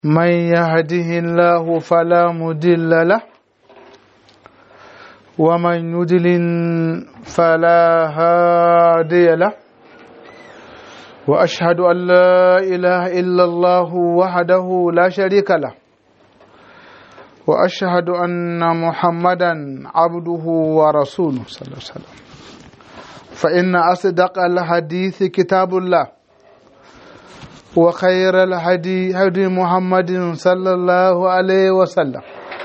من يهده الله فلا مضل له ومن يضلل فلا هادي له وأشهد أن لا إله إلا الله وحده لا شريك له وأشهد أن محمدا عبده ورسوله صلى الله عليه وسلم فإن أصدق الحديث كتاب الله وخير الهدي هدي محمد صلى الله عليه وسلم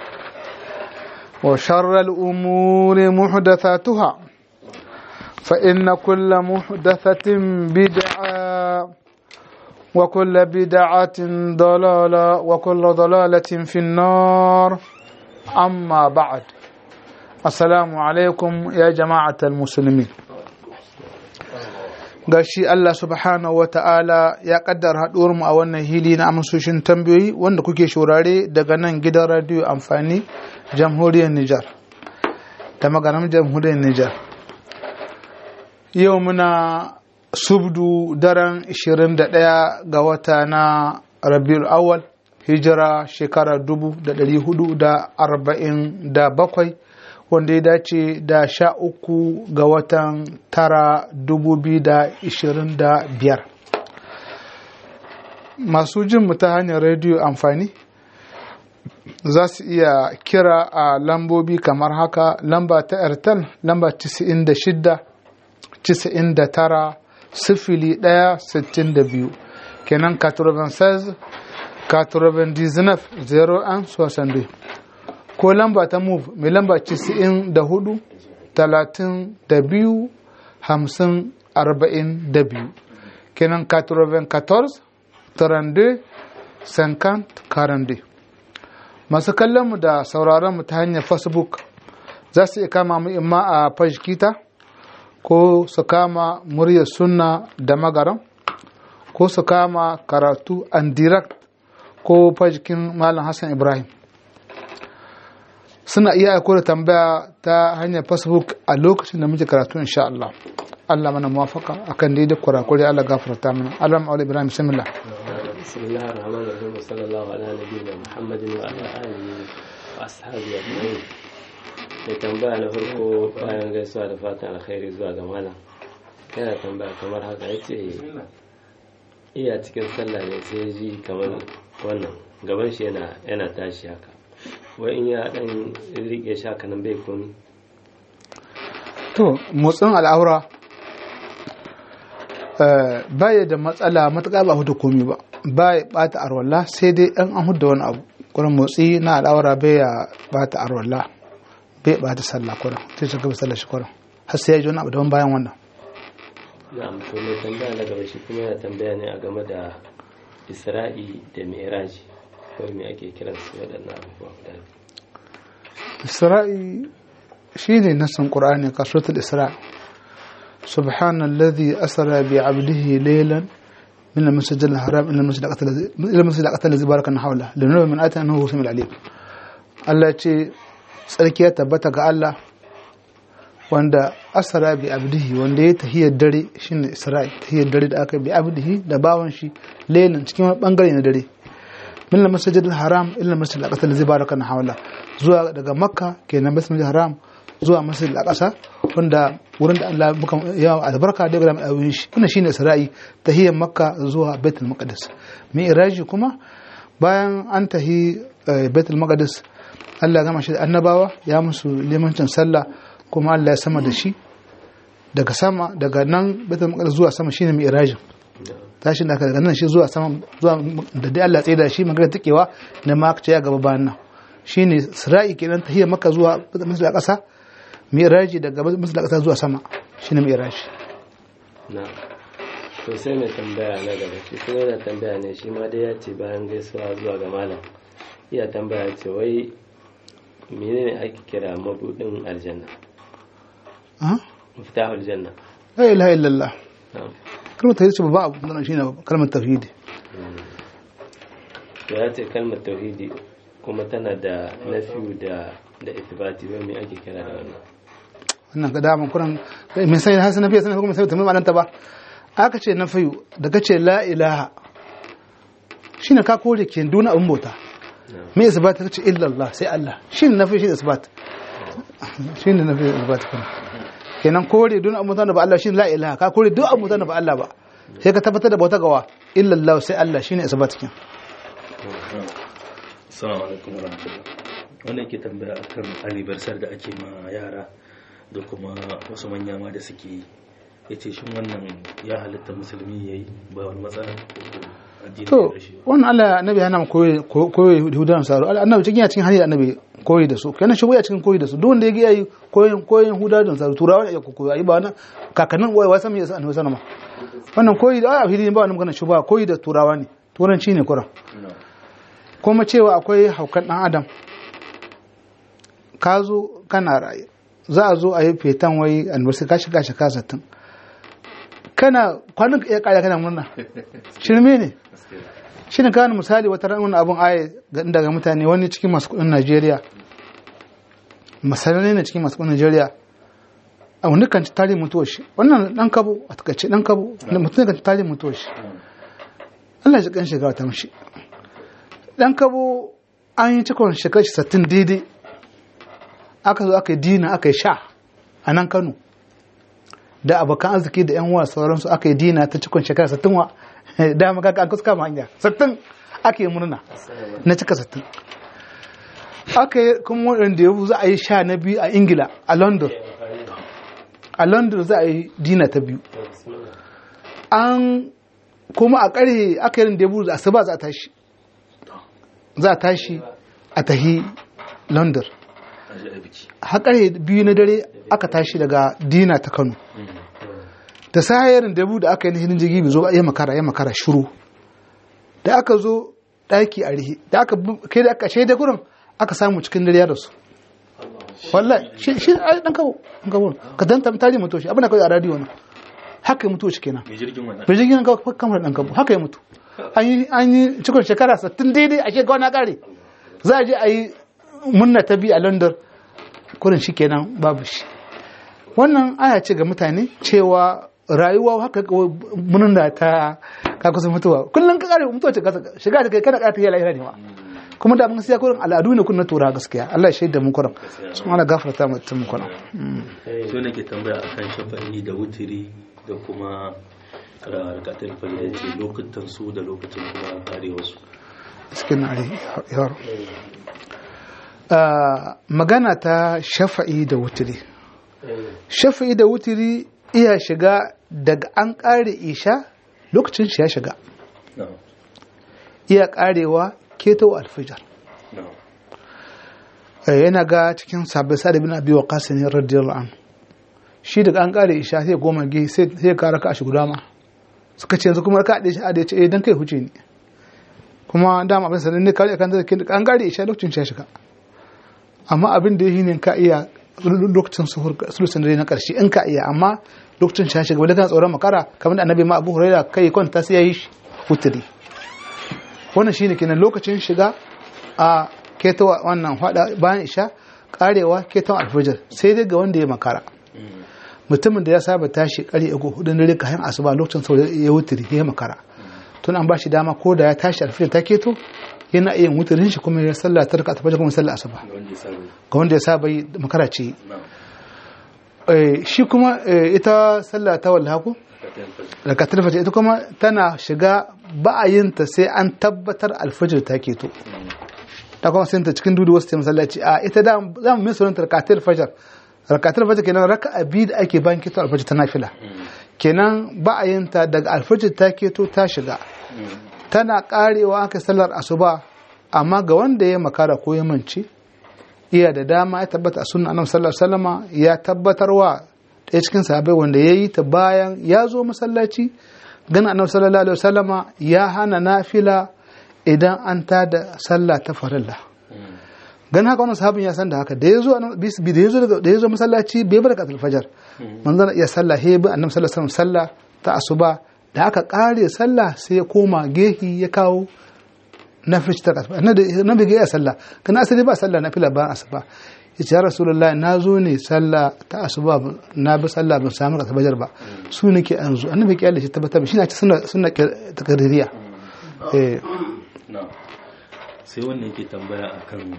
وشر الأمور محدثاتها فإن كل محدثة بدعة وكل بدعة ضلالة وكل ضلالة في النار أما بعد السلام عليكم يا جماعة المسلمين gashi Allah subhanahu wa ta'ala ya kaddara haɗuwar mu a wannan hili na amsoshin tambayoyi wanda kuke shurare daga nan gidan radio amfani jamhuriyar Nijar da maganar jamhuriyar Nijar yau muna subdu daren 21 ga wata na Rabiul Awwal hijira shekara 1447 wanda ya dace da 13 ga watan tara 2025 masu jin mu ta hanyar rediyo amfani za su iya kira a lambobi kamar haka lamba ta airtel lamba 96 99 01 kenan 96 99 01 62 ko lamba ta move mai lamba 94 32 50 42 kenan 94 32 50 42 masu kallon mu da sauraron mu ta hanyar facebook za su iya kama mu imma a page kita ko su kama muryar sunna da magaram ko su kama karatu and direct ko page kin malam Hassan Ibrahim suna iya aiko da tambaya ta hanyar facebook a lokacin da muke karatu insha Allah Allah mana muwafaka akan daidai kurakure Allah gafarta mana Allah ma'aula Ibrahim bismillah bismillahir rahmanir rahim sallallahu ala nabiyina muhammadin wa ala alihi wa ashabihi ajma'in mai tambaya na farko bayan gaisuwa da fatan alkhairi zuwa ga malam yana tambaya kamar haka yace iya cikin sallah ne sai ji kamar wannan gaban shi yana tashi haka wai in ya dan rike shi haka nan bai komi to motsin al'aura baya da matsala matuƙa ba hudu komi ba baya bata arwalla sai dai an hudu wani abu kuma motsi na al'aura bai ya bata arwalla bai bata sallah kuma sai shi gaba sallah shi kuma har sai ya ji wani abu daban bayan wannan na'am to mai tambaya na gaba shi kuma yana tambaya ne a game da Isra'i da Mi'raji ko me ake kiran su waɗannan abubuwa guda Isra'i shine nasin Qur'ani ka suratul Isra subhanalladhi asra bi 'abdihi laylan min al-masjid al-haram ila al-masjid al-aqsa alladhi barakna hawla linura min ayati annahu samiul alim Allah ce tsarki ya tabbata ga Allah wanda asra bi 'abdihi wanda ya tahiyar dare shine Isra'i tahiyar dare da aka bi 'abdihi da bawan shi laylan cikin wani bangare na dare min al-masjid al-haram ila al-masjid al-aqsa alladhi barakna hawla zuwa daga makka kenan masjid al-haram zuwa masjid al-aqsa wanda wurin da Allah muka yawa albarka da ga mai shi wannan shine Isra'i tahiyar makka zuwa baitul maqdis mi'raji kuma bayan an tahi baitul maqdis Allah gama shi da annabawa ya musu limancin sallah kuma Allah ya sama da shi daga sama daga nan baitul maqdis zuwa sama shine mi'rajin tashin da aka daga nan shi zuwa sama zuwa da dai Allah tsaye da shi magana takewa na makka ya gaba bayan nan shine Isra'i kenan tahiyar makka zuwa masjid al-aqsa mi'raji daga masjid al-aqsa zuwa sama shine mi'raji na to sai mai tambaya na gaba shi kuma yana tambaya ne shi ma dai ya ce bayan gaisuwa zuwa ga malam iya tambaya ce wai menene ake kira mabudin aljanna miftahul janna la ilaha illallah kalmar tauhidi ba abu nan shine kalmar tauhidi to ya ce kalmar tauhidi kuma tana da nafiyu da ithbati wai me ake kira da wannan wannan ga daman kuran mai sai hasan nafiya sanan kuma sai tamam ma'anar ta ba aka ce nafiyu da kace la ilaha shine ka kore ke duna abin bauta me isbat ta ce illa Allah sai Allah shine nafi shi isbat shine nafi isbat kenan kore duna abin bauta ba Allah shine la ilaha ka kore duk abin bauta ba Allah ba sai ka tabbatar da bauta gawa illa Allah sai Allah shine isbat kin. Assalamu alaikum warahmatullahi. Wannan yake tambaya akan anniversary da ake ma yara da kuma wasu manya ma da suke yi. Yace shin wannan ya halitta musulmi yayi ba wani matsala to wannan Allah annabi yana koyi Yahudawan saro annabi cikin hanyar annabi koyi da su kenan shi waya cikin koyi da su duk wanda yake yi koyin Yahudawan saro turawa ya koyi ayi ba wannan kakannin wai san me yasa annabi sallama wannan koyi da a fili ba wannan magana shi ba koyi da turawa ne turanci ne kuran kuma cewa akwai haukan dan adam ka zo kana raye za a zo a yi fetan wai anniversary ka shiga shaka 60 kana kwanan ya kaya kana murna shirme ne shi ne kawo misali wata ranar abin aya daga mutane wani cikin masu kudin Najeriya masanane ne cikin masu kudin Najeriya a wani kan ci tarihin mutuwar shi wannan dan kabo a takaice dan kabo da mutum kan ci tarihin mutuwar shi Allah ya kan shiga ta mashi dan kabo an yi cikon shekarar 60 daidai aka zo aka yi dina aka yi sha a nan Kano da abokan arziki da yan uwa sauransu aka yi dina ta cikon shekara 60 wa da maka an kuska hanya 60 ake yi murna na cika 60 aka yi kuma wanda ya za a yi sha na biyu a Ingila a London za a yi dina ta biyu an kuma a ƙarhe aka yi da da asuba za a tashi a tahi London haƙar biyu na dare aka tashi daga dina ta Kano da sahayarin da aka yi na hinin jirgi bai zo ya makara shiru da aka zo ɗaki a rihe da aka kai da aka shaida gurin aka samu cikin dare da su wallahi shi ai dan kawo ka danta tarihi mutu shi abin da kai a radio ne haka ya mutu shi kenan mai jirgin kawo kamar dan kawo haka ya mutu an yi cikin shekara 60 daidai a shekara na kare za a je a yi munna ta bi a London kurin shi kenan babu shi wannan aya ce ga mutane cewa rayuwa haka munna ta ka kusa mutuwa kullum ka kare mutuwa ce shiga da kai kana kare ta lahira ne ma kuma da mun siya kurin al'adu ne kun na tura gaskiya Allah ya shaida mu kurin sun ana gafarta mu tun kurin so nake tambaya akan shafa'i da wutiri da kuma rakatul fajr ce lokutan su da lokacin kuma karewa su cikin yaro magana ta shafa'i da wutiri shafa'i da wutiri iya shiga daga an ƙare isha lokacin shi ya shiga iya ƙarewa keto alfijar yana ga cikin sabbin sa'ad bin abi waqas ne radiyallahu anhu shi daga an ƙare isha sai goma ge sai ka raka shi guda ma suka ce yanzu kuma raka da shi a da ya ce dan kai huce ne kuma dama abin sanin ne kawai kan an ƙare isha lokacin shi ya shiga amma abin da ya yi ne ka iya lokacin sulusun dare na ƙarshe in ka iya amma lokacin shi shiga wadda kan tsoron makara kamar da annabi ma Abu Hurairah kai kwanta sai yayi wutri wannan shine kenan lokacin shiga a ketawa wannan hada bayan isha karewa ketawan alfajir sai dai ga wanda ya makara mutumin da ya saba tashi kare ego hudun dare kayan asuba lokacin sau ya wutri ya makara tun an ba shi dama ko da ya tashi alfajir ta keto yana iya wutrin shi kuma ya sallah ta raka alfajir kuma sallah asuba ga wanda ya saba yi makara ce shi kuma ita sallah ta wallaha rakatul fajr ita kuma tana shiga ba'ayinta sai an tabbatar alfajir ta keto ta kuma sai ta cikin dudu wasu ta masallaci a ita da za mu mai sunanta rakatul fajr kenan raka'a biyu da ake bayan keto alfajir ta nafila kenan ba'ayinta daga alfajir ta keto ta shiga tana karewa aka sallar asuba amma ga wanda ya makara ko ya mance iya da dama ya tabbata a sunna annabi sallallahu alaihi wasallama ya tabbatarwa ɗaya cikin sahabbai wanda yayi ta bayan ya zo masallaci ganin annabi sallallahu alaihi wasallama ya hana nafila idan an tada sallah ta farilla ganin haka wannan sahabin ya san da haka da yazo masallaci bai bar rakatul fajr manzon ya sallah he bi annabi sallallahu alaihi wasallam sallah ta asuba da aka kare sallah sai ya koma gehi ya kawo nafil ta asuba na bai ga sallah kana asali ba sallah nafila ba asuba yace ya rasulullahi na zo ne sallah ta asuba na bi sallah ban samu rakatul fajr ba su nake an zo annabi ya shi tabbatar shi na ci sunna takaririya sai wannan yake tambaya akan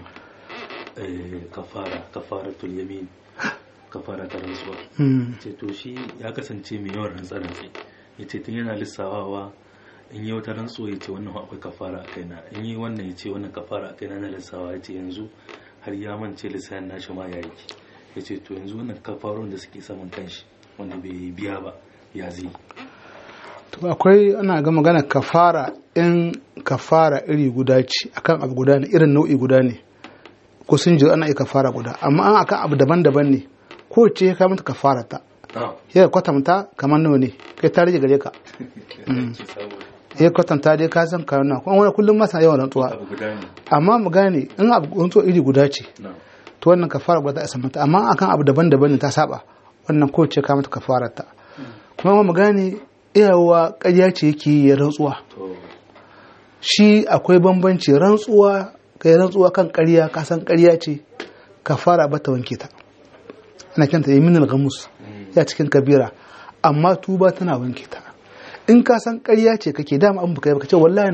kafaratul yamin, kafara ta rantsuwa. Ce to shi ya kasance mai yawan rantsarantsi, ya ce tun yana lissawawa in yi wata rantsuwa ya ce wannan akwai kafara a kaina, in yi wannan ya ce wannan kafara a kaina na lissawa, ya ce yanzu har ya mance lissayan nashi ma ya yi. Ya ce to yanzu wannan kafarun da suke saman kanshi wanda bai biya ba ya zai. to akwai ana ga magana kafara, in kafara iri guda ce akan abu guda ne, irin nau'i guda ne, ko sun ji ana iya kafara guda, amma an akan abu daban-daban ne, ko ce ka mata kafara ta ya kwatanta kamar nawa ne kai ta rage gare ka. Ya kwatanta dai ka san kayan nan kuma wani kullum masa yawan rantsuwa, amma mu gane in abu rantsuwa iri guda ce to wannan kafara guda ta isa mata, amma akan abu daban-daban ne ta saba, wannan ko ce ka mata kafara ta. kuma mu gane iyawa ƙarya ce yake ya rantsuwa, shi akwai bambanci rantsuwa, kai rantsuwa kan ƙarya ka san ƙarya ce kafara ba ta wanke ta, ana kyanta yaminul gamus ya cikin kabira, amma tuba tana wanke ta. in ka san ƙarya ce kake dama an baka ce wallahi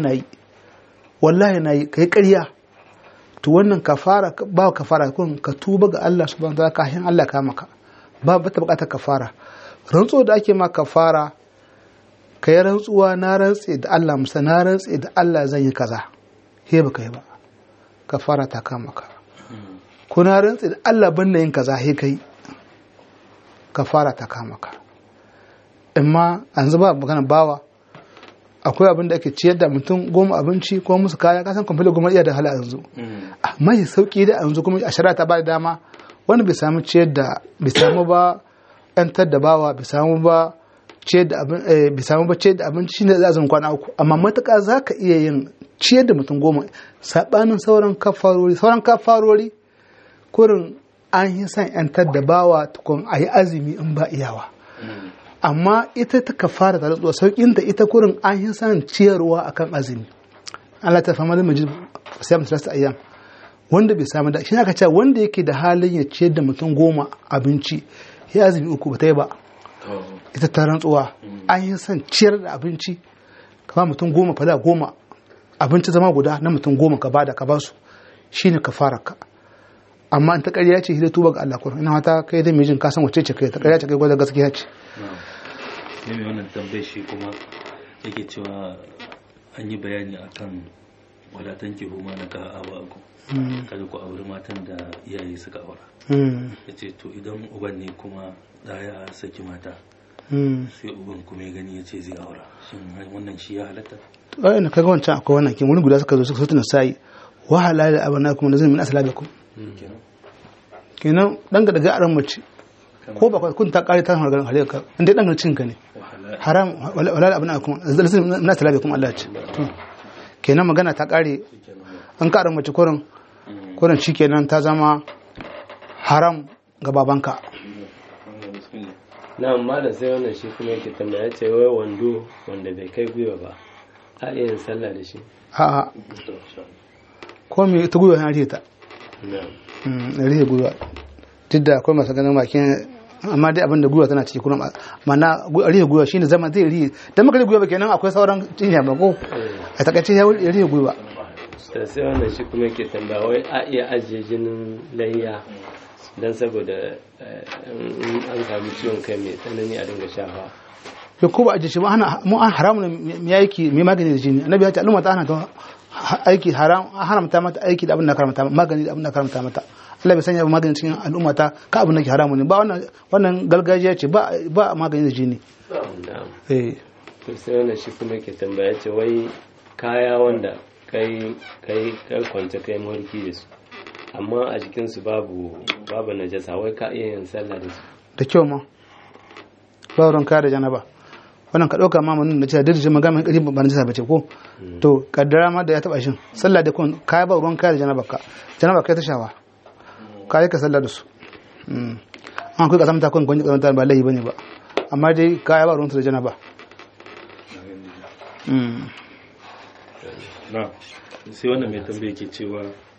nayi kai ƙarya, to wannan kafara ba kafara, kun ka tuba ga Allah subhanahu wa ta'ala kafin Allah ka maka, ba ta bukatar kafara. rantsuwa da ake ma kafara kai rantsuwa na rantse da Allah, musa na rantse da Allah zan yi kaza, he baka yi ba kafara ta kama ka. ko na rantse da Allah ban yin kaza, he kai kafara ta kama ka. amma an zuba magana bawa, akwai abin da ake ciyar da mutum 10 abinci ko musu kaya, kasan kwamfila 10 iya da hala yanzu, mai sauki da yanzu kuma a shari'a ta ba da dama wani bai samu ciyar da, bai samu ba yantar da bawa, bai samu ba ciyar da abinci shine za a zama kwana 3, amma matuƙa za ka iya yin ciyar da mutum 10 saɓanin sauran kafarori kurin an yi son yantar da bawa tukun a yi azumi in ba iyawa. amma ita ta kafara ta rantsuwa saukin da ita kurin an yi san ciyarwa akan azumi. Allah ta fama da majid sai mu tsaya ayyam wanda bai samu da shi aka ce wanda yake da halin ya ciyar da mutum 10 abinci ya azumi 3 ba ta yi ba. Ita ta rantsuwa an yi san ciyar da abinci ka ba mutum 10 fada 10 abinci zama guda na mutum 10 ka bada ka ba su shine kafararka. amma in ta ƙarya ce hidda tuba ga Allah kurin, ina wata kai da mijin ka san wace ce kai, ta ƙarya ce kai gwada gaskiya ce. ne mai wannan tambayar shi kuma yake cewa an yi bayani akan wadatan ki huma na ka awa ku kada ku auri matan da iyaye suka aura. Ya ce to idan uban ne kuma da ya saki mata sai uban kuma ya gani ya ce zai aura, shin wannan shi ya halatta? ai na kaga wancan akwai wannan kin wani guda suka zo suka tuna sai wahala da abanakum da zai min aslabikum kenan dan ga daga aran mace ko ba kun ta kare ta hargaran hare ka inda dan cin ka ne haram wala abin akum na talabe kuma Allah ce kenan magana ta kare an ka aran mace kurin shikenan ta zama haram ga babanka. na amma da sai wannan shi kuma yake tambaya ce wai wando wanda bai kai gwiwa ba a yin sallah da shi? a'a ko me ta gwiwa na rita na rihe gwiwa duk da akwai masu ganin bakin, amma dai abinda gwiwa tana ciki kuma mana rihe gwiwa shine zama zai rihe dan maka rihe gwiwa kenan akwai sauran cinya ba ko a takaice ya rihe gwiwa. sai wannan shi kuma yake tambaya wai a iya ajiye jinin layya dan saboda an samu ciwon kai mai tsanani a dinga shafa. ya ko ba ajiye shi ba mu an haramun mai aiki mai magani da jini, annabi ya ce al'umma ta hana ta aiki haramta mata aiki da abin da karamta magani da abin da karamta mata. Allah bai sanya magani cikin al'umma ta ka abin da ke haramu ne ba, wannan gargajiya ce ba magani da jini. sai wannan shi kuma ke tambaya ce wai kaya wanda kai kwance kai mawarki da su amma a jikinsu babu najasa, wai ka iya yin sallah da su? da kyau ma ba wurin kaya da janaba wannan ka ɗauka mamanin da cewa duk da magana mai ƙarfi ba najasa bace ko to kaddara ma da ya taɓa shin sallah da kun kaya ba ruwan kaya da janaba kai ta shawa kayi ka sallah da su an kai kasamta kun kwanci kasamta ba laifi bane ba, amma dai kaya ba ruwan su da janaba. na sai wannan mai tambaye ke cewa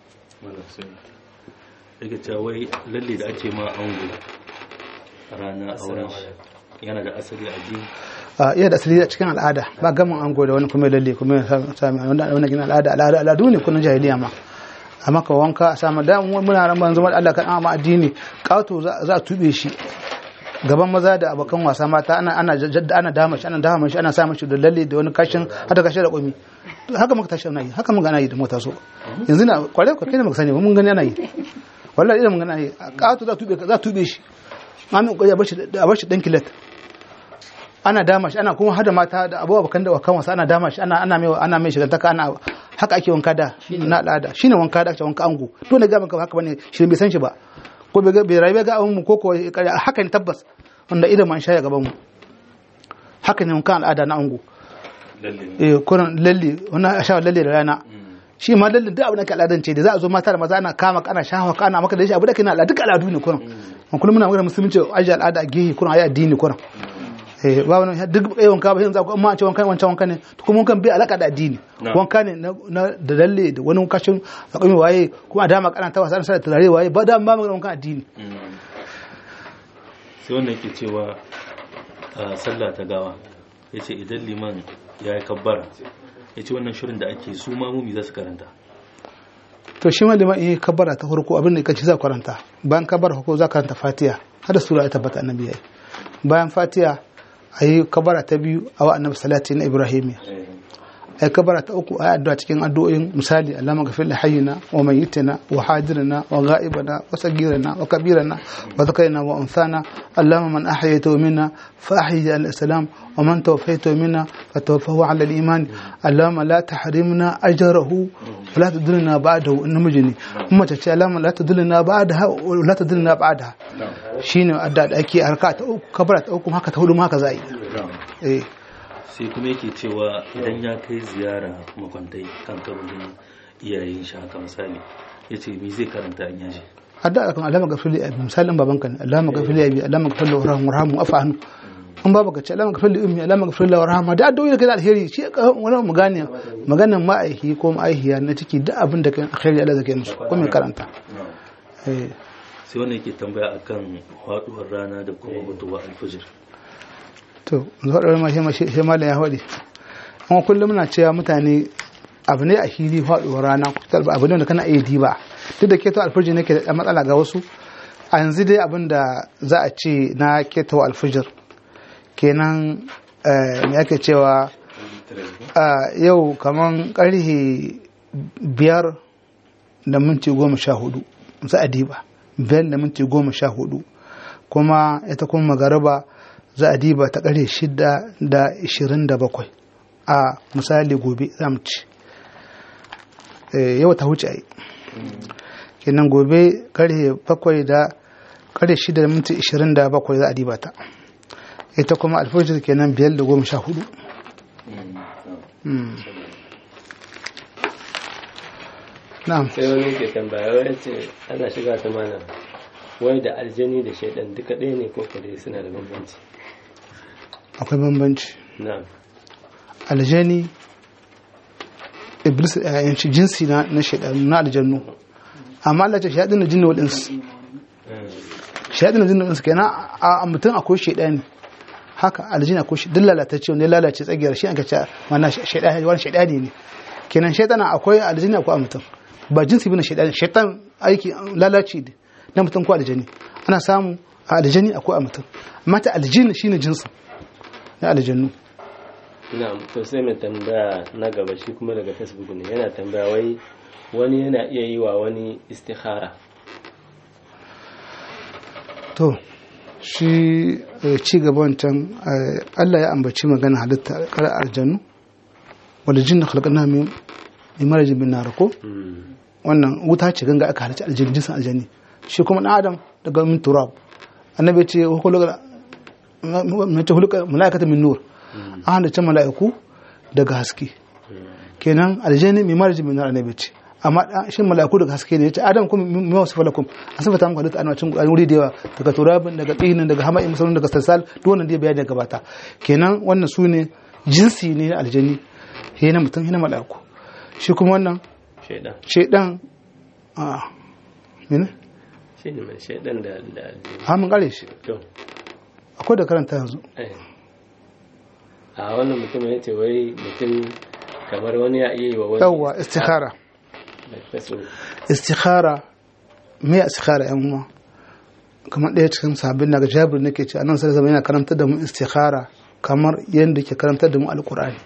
yake cewa wai lalle da ake ma ango a ranar auren shi yana da asali a jini? iya da asali a cikin al'ada ba gamin ango da wani kuma lalle kuma sami wannan gina al'adu ne kunan jahiliya ma amma ka wanka a samu da muna ran banzu Allah kan amma addini kato za a tube shi gaban maza da abokan wasa mata ana dama shi ana sa mashi da lalle da wani kashin hada kashin da komi haka muka tashi yi haka muka ana yi da mota so yanzu na kware ko kai ne muka sani mun gani ana yi wallahi idan mun gani ana yi kato za tube shi an ko ya bashi dan kilet ana dama shi ana kuma hada mata da abokan da wakan wasa ana dama shi ana mai shigantaka ana haka ake wanka da na al'ada shine wanka da ake wanka ango to ne ga maka haka bane shi bai san shi ba ko bai rayu ga abun mu ko haka ne tabbas wanda idan man shaya gaban mu haka ne wanka al'ada na ango kuran lalle wannan shawa lalle da rana shi ma lalle duk abin da ke al'adan ce da za a zo mata da maza ana kama ana shawa ana maka da shi abu da ke na al'ada duk al'adu ne kuran kullum muna magana musulunci aji al'ada a gehe kuran ayi addini kuran ba wani duk wanka ba yanzu amma a ce wanka ne to kuma wankan bai alaka da addini wanka ne na da lalle da wani kashin akwai waye kuma a dama kana ta wasa da turare waye ba da ba magana wankan addini sai wannan yake cewa sallah ta gawa yace idan liman ya yi kabbara yace wannan shirin da ake su mamumi za su karanta to shi ma liman yi kabbara ta farko abin da kace za karanta bayan kabbara ko za karanta fatiha hada sura ya tabbata annabi yayi bayan fatiha ayi kabara ta biyu a wa annabi salati na ibrahimiya ayi kabara ta uku ayi addu'a cikin addu'o'in misali Allahumma ghfir li hayyina wa mayyitina wa hadirina wa ghaibana wa sagirana wa kabirana wa dhakarina wa unthana Allahumma man ahyaytahu minna fa ahyi al-islam wa man tawaffaytahu minna fa tawaffahu 'ala al-iman Allahumma la tahrimna ajrahu wa la tudillna ba'dahu namijini umma ta ce Allahumma la tudillna ba'daha wa la tudillna ba'daha shine adda da ake harka ta uku kabara ta uku haka ta hudu haka za a yi sai kuma yake cewa idan ya kai ziyara makwantai kan kabarin iyayen shi haka misali ya ce me zai karanta in yashi adda kan alama gafili abi misalin babanka ne alama gafili abi alama gafili warhamu afa anu an baba ka ce alama gafili ummi alama gafili warhamu da addu'o'i da kai alheri shi wani mu gane maganan ma'aihi ko ma'aihiya na ciki duk abin da kai alheri Allah zai musu ko me karanta sai wannan yake tambaya akan faduwar rana da kuma mutuwa alfajir to zuwa ma shi malam ya faɗi amma kullum muna cewa mutane abu ne a hili faduwar rana abu ne da kana iya diba duk da keto alfajir ne ke da matsala ga wasu a yanzu dai abin da za a ce na keto alfajir kenan me ake cewa yau kaman karhe 5:14 za a diba 5:14 kuma ita kuma magariba za a diba ta ƙarfe 6:27 a misali gobe za mu ci yau ta wuce ai kenan gobe ƙarfe 6:27 za a diba ta ita kuma alfajir kenan 5:14 na'am sai wani ke tambaya wai ce ana shiga ta mana wai da aljani da shaidan duka ɗaya ne ko kare suna da bambanci akwai bambanci na'am aljani iblis yanci jinsi na shaidan na aljannu amma Allah ce shaidin da jinni wadinsu shaidin da jinni wadinsu kenan a mutum akwai shaidani haka aljini akwai shi duk lalatacce wanda ya lalace tsagiyar shi an kace wannan shaidani ne kenan shaidana akwai aljini akwai a mutum ba jinsi bane shaidan shaitan aiki lalaci ne na mutum ko aljani ana samu a aljani akwai a mutum amma ta aljini shine jinsin na aljannu na'am to sai mai tambaya na gaba shi kuma daga Facebook ne yana tambaya wai wani yana iya yi wa wani istikhara to shi ci gaban can Allah ya ambaci magana halitta kar aljannu wal jinna khalaqna min marajin bin nar ko wannan wuta ce ganga aka halarci aljanni jinsin aljanni shi kuma dan adam daga min turab annabi ya ce hulqa malaikatu min nur an halarci malaiku daga haske kenan aljanni mai marajin bin nar annabi ce amma shi malaiku daga haske ne yace adam kuma mai wasu falakum asabata muku halitta anwacin wuri da yawa daga turabin daga tsinin daga hama'i musamman daga salsal duk wannan da bayani daga bata kenan wannan sune jinsi ne na aljanni he na mutum he na malaiku shi kuma wannan shaidan mene? shi ne mai shaidan da ha mun kare shi akwai da karanta yanzu a wannan mutum ya ce wai mutum kamar wani ya iya yi wa wani yawwa istikhara istikhara me istikhara yan uwa kamar ɗaya cikin sabbin daga Jabir nake ce annabi sallallahu alaihi wasallam yana karantar da mu istikhara kamar yanda ke karantar da mu alqur'ani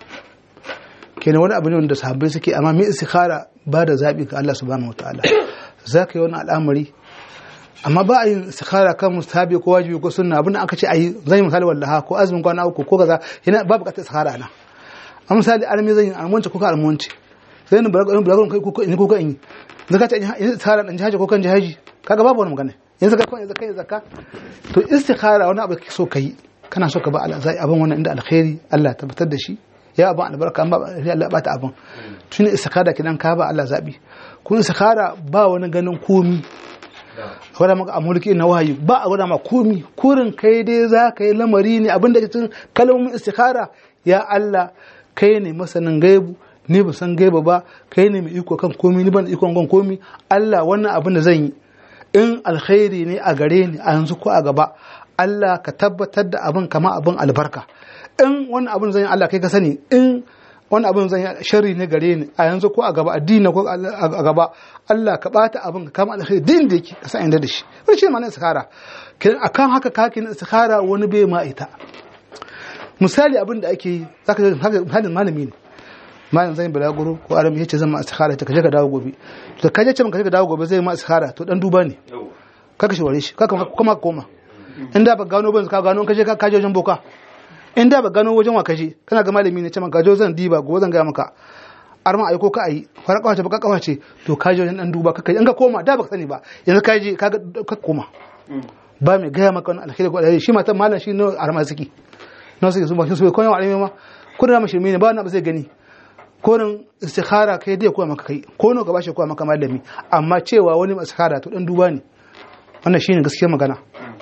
kenan wani abu ne wanda sahabbai suke amma me istikhara ba da zabi ga Allah subhanahu wataala zaka yi wani al'amari amma ba a yin istikhara kan mustahabi ko wajibi ko sunna abin da aka ce ayi zan yi misali wallaha ko azumin kwana uku ko kaza yana ba bukatar istikhara nan a misali almi zan yi almunci ko ka almunci sai ni bulagun kai ko in ko in zaka ta yin istikhara dan jihaji ko kan jihaji kaga babu wani magana yanzu ka kawai zakai zakka to istikhara wani abu kake so kai kana so ka ba Allah zai abin wannan inda alkhairi Allah tabbatar da shi ya abin albarka an ba Allah ba ta abin tuni istikhara kidan ka ba Allah zabi kun istikhara ba wani ganin komi wadda maka a mulki na wahayi ba a wadda ma komi kurin kai dai za ka yi lamari ne abinda cikin kalmomin istikhara ya Allah kai ne masanin gaibu ni ba san gaibu ba kai ne mai iko kan komi ni ban iko kan komi Allah wannan abin da zan yi in alkhairi ne a gare ni a yanzu ko a gaba Allah ka tabbatar da abin kama abin albarka in wannan abin zan yi Allah kai ka sani in wani abin zan yi sharri ne gare ni a yanzu ko a gaba addini ko a gaba Allah ka bata abin ka kama alkhairi din da yake ka sa inda da shi wani shi ma'anar istikhara akan haka kakin istikhara wani bai ma ita misali abin da ake yi zaka ga hadin malami ne malam zan yi balaguro ko arami yace zan ma istikhara ta kaje ka dawo gobe to kaje ce kaje ka dawo gobe zai ma istikhara to dan duba ne kaka shi ware shi kaka kuma koma inda ba gano ban ka gano kaje ka kaje wajen boka in da ba gano wajen wa kaje kana ga malami ne ce maka jo zan diba gobe zan ga maka arma aiko ka ayi farka wace baka kawace to kaje wajen dan duba kaka in ka koma da baka sani ba yanzu kaje ka koma ba mai gaya maka wannan alkhairi ko alheri shi matan malam shi ne arma saki no sai zuwa su ko yawa alimi ma kun da mashirmi ne ba wannan ba zai gani konin istikhara kai dai ko maka kai ko no ka bashi ko maka malami amma cewa wani istikhara to dan duba ne wannan shine gaskiyar magana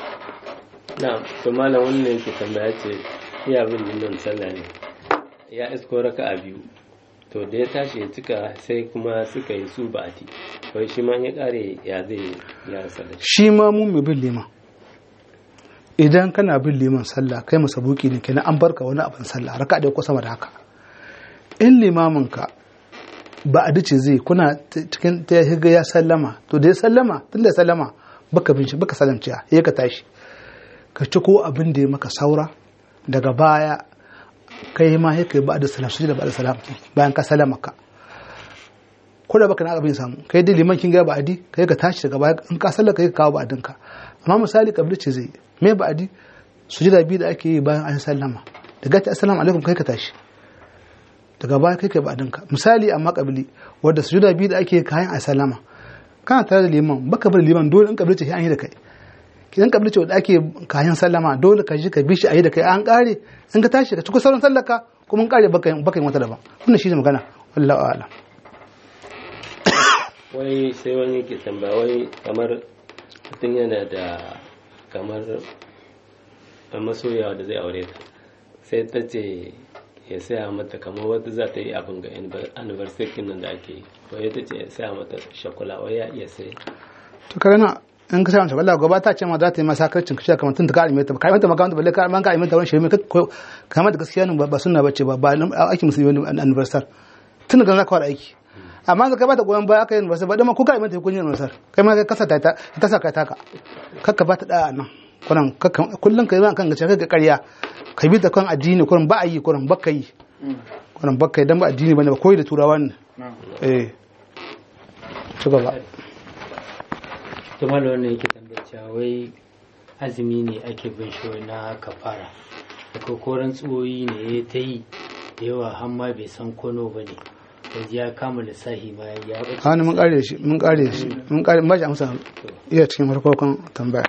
na'am to malam wannan yake tambaya ce ya bin nan sallah ne ya isko raka'a biyu to da ya tashi ya cika sai kuma suka yi su ba'ati wai shi ma ya kare ya zai ya sallah shi ma mu mai bin liman idan kana bin liman sallah kai masabuki ne kenan an barka wani abin sallah raka'a da ko sama da haka in limamin ka ba a dace zai kuna cikin ta higa ya sallama to da ya sallama tunda sallama baka bin shi baka salamciya ya ka tashi ka ci ko abin da ya maka saura daga baya kai ma ya kai ba da salam sujud da ba da salam bayan ka salama ka ko da baka na abin samu kai da liman kin ga ba adi kai ka tashi daga baya in ka sallaka kai ka kawo ba adinka amma misali kabli ce zai me ba adi sujuda biyu da ake yi bayan an sallama daga ta assalamu alaikum kai ka tashi daga baya kai ba adinka misali amma kabli wanda sujuda biyu da ake kayan a sallama kana tare da liman baka bar liman dole in kabli ce an yi da kai kidan kabli ce wanda ake kayan sallama dole ka ji ka bi shi a yi da kai an kare in ka tashi ka ci sauran sallaka kuma in kare baka yin wata daban wannan shi ne magana wallahu a'lam wai sai wani ke tambaya wai kamar mutum yana da kamar masoyawa da zai aure ta sai ta ce ya saya mata kamar wata za ta yi abin ga anniversary nan da ake yi wai ta ce ya saya mata shakula wai ya iya sai to kare na in ka samu shakula gaba ta ce ma za ta yi masakarcin ka kamar tun ta ka alimeta ba ka alimeta makamanta balle ka man ka alimeta wani shirme kamar da gaskiya ne ba sunna bace ba aiki musulmi wani anniversary tun da za ka fara aiki amma zaka bata goyon baya aka yi anniversary ba dama ko ka alimeta hukuncin anniversary kai ma ka kasa ta sa kai taka kakka ba ta da nan kuran kullun kai zan kan gace kai ƙarya ka bi ta kan addini kuran ba a yi kuran bakka yi kuran bakka idan ba addini bane ba koyi da turawa ne ci gaba to mallam wannan yake tambacewa wai azumi ne ake bin shi na kafara ko koran tsoyi ne ya ta yi da yawa har ma bai san kono ba ne yanzu ya kama lissahi ma ya bace hannu mun kare ba shi amsa iya cikin farkon tambaya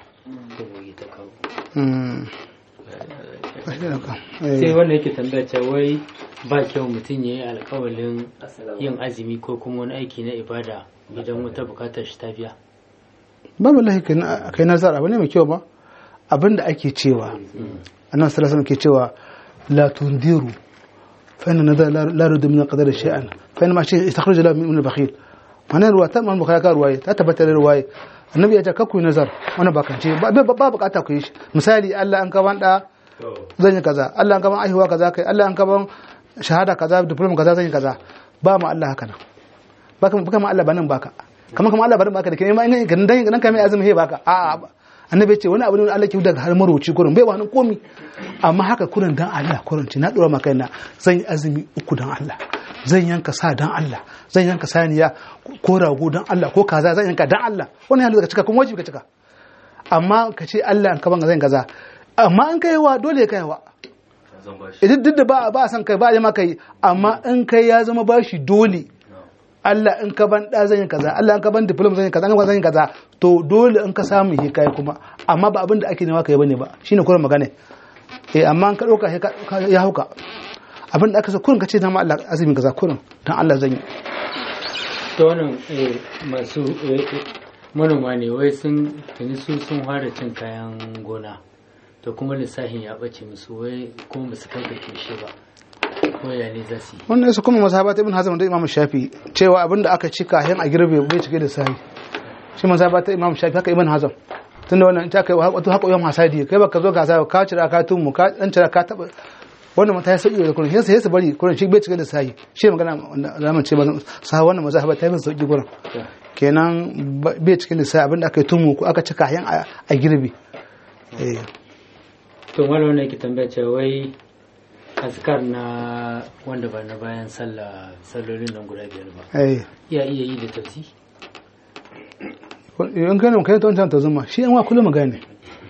sai wanda yake tambaya cewa wai ba kyau mutum ya yi alkawalin yin azumi ko kuma wani aiki na ibada idan wata bukatar shi ta biya babu lahi kai nazar abu ne mai kyau ba abinda ake cewa annan sallallahu ke cewa la tundiru fa inna nadar la rudu min qadar shay'an fa inna ma shay istakhraj lahu min al-bakhil mana ruwa ta man bukhari ka ruwaye ta tabbatar da ruwaye annabi ya ce kakku nazar wannan bakance ba bukata ku yi shi misali Allah an ka wanda zan yi kaza Allah an kaban aihuwa kaza kai Allah an kaban shahada kaza diploma kaza zan yi kaza ba mu Allah haka nan baka ma Allah ba nan baka kamar Allah barin baka da kai ma in dan kai mai azumi he baka a annabi ya ce wani abu ne Allah ke daga har maroci kurin bai wani komi amma haka kurin dan Allah kurin ci na dora maka ina zan yi azumi 3 dan Allah zan yanka sa dan Allah zan yanka saniya ko rago dan Allah ko kaza zan yanka dan Allah wannan yana daga cika kuma wajibi ka cika amma ka ce Allah an kaban zan kaza amma an kaiwa dole kaiwa idan duk da ba san kai ba ya maka yi amma in kai ya zama bashi dole Allah in ka ban da zan yi kaza Allah in ka ban diploma zan yi kaza zan yi kaza to dole in ka samu he kai kuma amma ba abin da ake nema kai bane ba shine kurin magana amma in ka dauka ya hauka abin da aka so kurin ka ce dan Allah azumin kaza kurin dan Allah zan yi to wannan masu manoma ne wai sun fara cin kayan gona to kuma lissafin ya bace musu wai kuma ba su kai da tushe ba koya ne za su yi wannan su kuma mazhabat ibn hazm da imam shafi cewa abinda aka ci kayan a girbe bai cike da sahi shi mazhabat imam shafi haka ibn hazm tunda wannan ta kai wato haka yau hasadi kai baka zo gasa ka cira ka tumu ka dan cira ka taba wannan mata ya sauki da kullun sai su bari kullun shi bai cike da sahi shi magana zaman ce sa wannan mazhabat ta yi sauki gurin kenan bai cike da sahi abinda aka yi tumu ko aka ci kayan a girbe to wannan yake tambaya cewa wai azkar na wanda ba na bayan sallolin nan guda 5 ba iya yi da tafsi in kana kai ta wancan ta zuma shi an wa kullum magana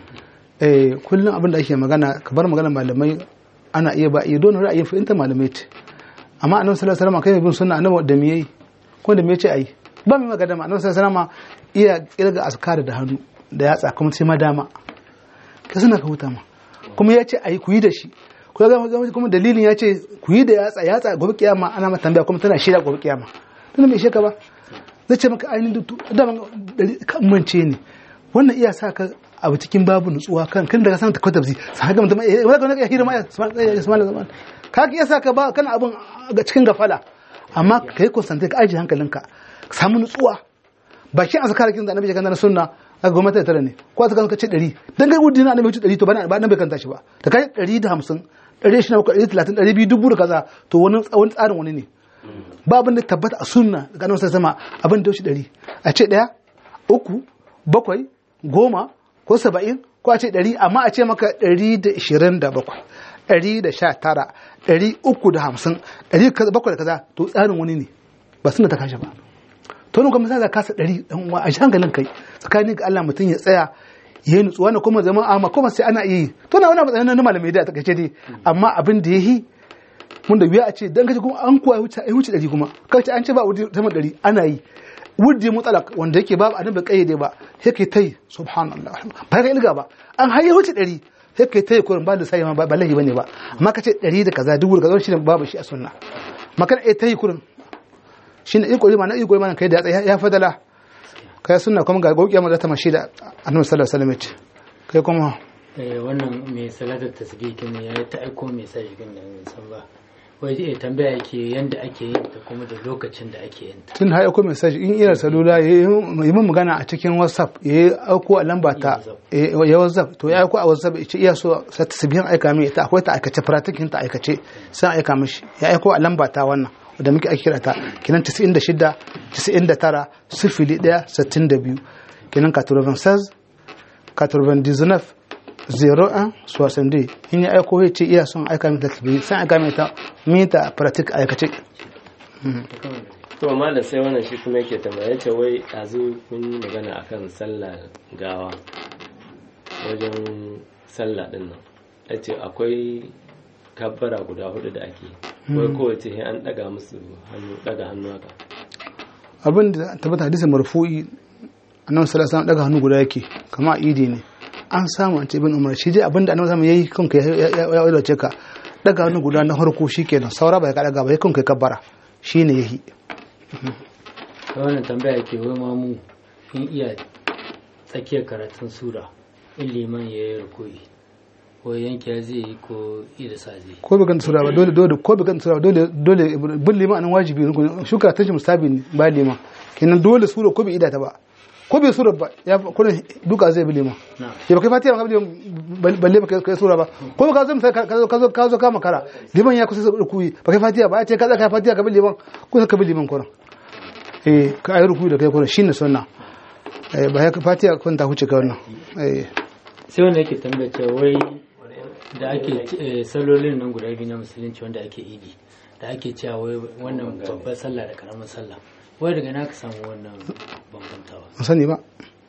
kullum abin da ake magana ka bar magana malamai ana iya ba iya don ra'ayin fahimta malamai ce amma annabi sallallahu alaihi wasallam kai bin sunna annabi da me ko da me yace ai ba mai magana annabi sallallahu alaihi wasallam iya kirga azkar da hannu da yatsa kuma sai ma dama ka suna ka huta ma kuma yace ai ku yi da shi kuma dalilin ya ce ku yi da yatsa gobe kiyama ana mata tambaya kuma tana shirya gobe kiyama tana mai sheka ba zai ce maka ainihin daman kan mance ne wannan iya sa ka abu cikin babu nutsuwa kan daga samun takwata bisi sa haka mutum wani ya hira ma ya smala zaman ka iya sa ka ba kana abin ga cikin gafala amma ka yi konsantai ka ajiye hankalinka ka samu nutsuwa bakin azkar kin da annabi ya ganda na sunna a gwamnati tare ne ko ta ce 100 dan kai wudi na annabi 100 to ba nan bai kanta shi ba ta kai 150 130 200 dubu da kaza to wani tsarin wani ne ba abin da tabbata a sunna daga annabi sama abin da shi 100 a ce 1 3 7 10 ko 70 ko a ce 100 amma a ce maka 127 119 350 700 da kaza to tsarin wani ne ba sunna ta kashe ba to ne kuma sai ka kasa 100 dan uwa a hankalin kai tsakanin ga Allah mutun ya tsaya yayin nutsuwa ne kuma zaman amma kuma sai ana yi to na wannan matsayin na malamai da take ce dai amma abin da yayi mun da biya a ce dan kace kuma an kuwa wuce 100 kuma kace an ce ba wudi sama 100 ana yi wudi mutalak wanda yake babu annabi kayyade ba yake tai subhanallah ba ka ilga ba an haye wuce 100 yake tai kurin ba da sai ma ba lahi bane ba amma kace 100 da kaza dubu da kaza shi babu shi a sunna makan tai kurin shine iko ma na iko ma kai da ya fadala kai sunna kuma ga gauƙiya mu da ta mashi da annabi sallallahu alaihi wasallam kai kuma wannan mai salatar tasbih ne ya ta aiko mai sai kin da san ba wai tambaya yake yanda ake yin ta kuma da lokacin da ake yin ta tun har aiko message in ina salula yi mun magana a cikin WhatsApp yayi aiko a lamba ta ya WhatsApp to ya aiko a WhatsApp yace iya so sai tasbihin aika mai ita akwai ta aikace practicing ta aikace sai aika mishi ya aiko a lamba ta wannan da muke ake kira ta kinan 96 99 01 62 kinan 96 99 01 62 in ya aiko ya ce iya son aika mai tasbih sai aika mai ta mita pratik aikace to amma da sai wannan shi kuma yake tambaya ce wai azu kun yi magana akan sallah gawa wajen sallah din nan yace akwai kabbara guda 4 da ake wai kowace an daga musu hannu haka abin da tabbata hadisin marfu'i annabi sallallahu alaihi wasallam daga hannu guda yake kama idi ne an samu an ce ibn umar shi dai abin da annabi sallallahu alaihi wasallam yayi kanka ya wadace ka daga hannu guda na farko shikenan saura bai ka daga ba kanka kabbara shine yayi wannan tambaya yake wai mamu in iya tsakiyar karatun sura in liman yayi ruku'i ko yanke zai yi ko irisa zai ko bai sura ba dole ko bai sura dole bin liman anan wajibi ne shuka ta mustabi ba liman kenan dole sura ko bai ida ta ba ko bai sura ba ya kullun duka zai bi liman ya ba kai fatiha ba balle ba kai sura ba ko ka zo misali ka zo ka makara liman ya kusa rukuyi ba kai fatiha ba ya ce ka tsaka fatiha ka bi liman ko ka bi liman kullun ka ayi rukuyi da kai kullun shine sunna ba ya fatiha kun ta huce ka wannan sai wanda yake tambaya cewa wai da ake salolin nan guda biyu na musulunci wanda ake idi da ake cewa wai wannan babbar sallah da karamar sallah wai daga na ka samu wannan bambantawa sani ba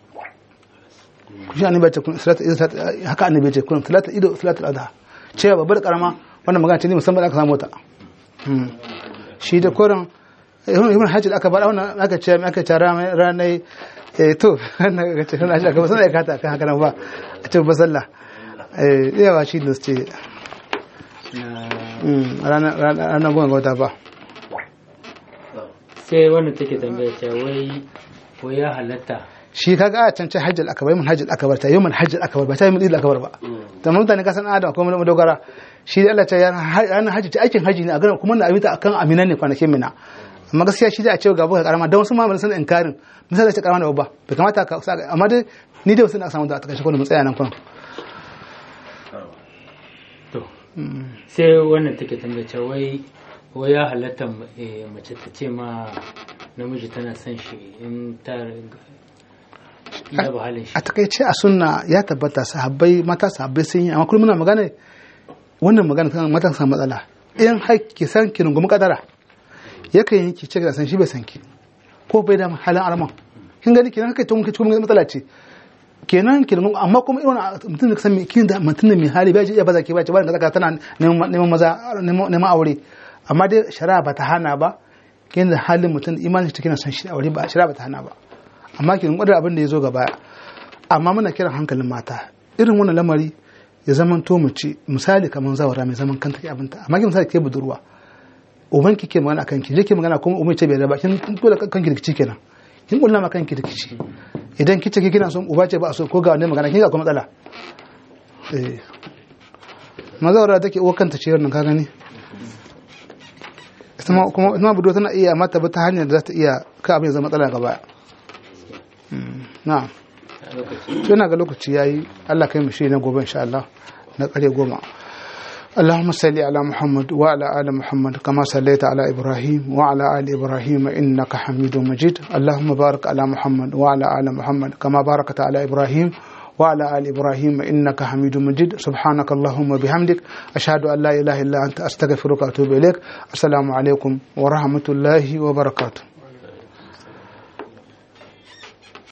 kushi annabi ce kun salatu haka annabi ce kun salatu ido salatu adha cewa babbar karama wannan magana ce ne musamman aka samu ta shi da koran ibn hajji aka bada wannan aka ce ranai to wannan ga ce na shi aka ba sai ka ta kan haka nan ba a ce ba sallah yawa shi da ce ranar goma wata ba sai wannan take tambaya cewa wai ya halatta shi kaga a can hajjal akabar mun hajjal akabar ta yau mun hajjal akabar ba ta yi mun idil akabar ba ta mutane kasan adam kuma mun dogara shi da Allah ta yana hajji ta aikin haji ne a garin kuma na abita akan aminan ne kwanakin mina amma gaskiya shi da a ce ga buka karama don su ma sun inkarin misali ce karama da babba bai kamata ka amma dai ni dai sun aka samu da ta kashe kuma mun tsaya nan kuma to sai wannan take tambaya cewa wai ya halatta mace ta ce ma namiji tana son shi in ta yaba halin shi a takaice a sunna ya tabbata mata sahabbai sun yi amma kullum muna magana wannan magana kan mata samu matsala in haƙƙi san ki rungumi kadara yakan yi ki ce da san shi bai san ki ko bai da halin arman kin gani kenan kai tun kuma matsala ce kenan kenan amma kuma irin mutum da san me kin da mutum mai hali bai ya baza ke ba ce ba da tana neman maza neman aure amma dai shari'a ba ta hana ba kin da halin mutum imanin shi kina san shi aure ba shari'a ba ta hana ba amma kin gwada abin da ya zo gaba amma muna kiran hankalin mata irin wannan lamari ya zaman to mu ci misali kaman zawara mai zaman kanta ke abinta amma kin misali ke budurwa uban ki ke magana kanki je ke magana kuma umai ce bai da ba kin dole kanki rikici kenan kin kulla ma kanki rikici idan kice kina son uba ce ba so ko ga wannan magana kin ga kuma matsala mazawara take uwa kanta ce wannan ka gani kuma ita budurwa tana iya mata ba ta hanyar da za ta iya ka abin zama matsala gaba na'am to ina ga lokaci yayi Allah kai mu shi na gobe insha Allah na kare 10 اللهم صل على محمد وعلى آل محمد كما صليت على إبراهيم وعلى آل إبراهيم إنك حميد مجيد اللهم بارك على محمد وعلى آل محمد كما باركت على إبراهيم وعلى آل إبراهيم إنك حميد مجيد سبحانك اللهم وبحمدك أشهد أن لا إله إلا أنت أستغفرك وأتوب إليك السلام عليكم ورحمة الله وبركاته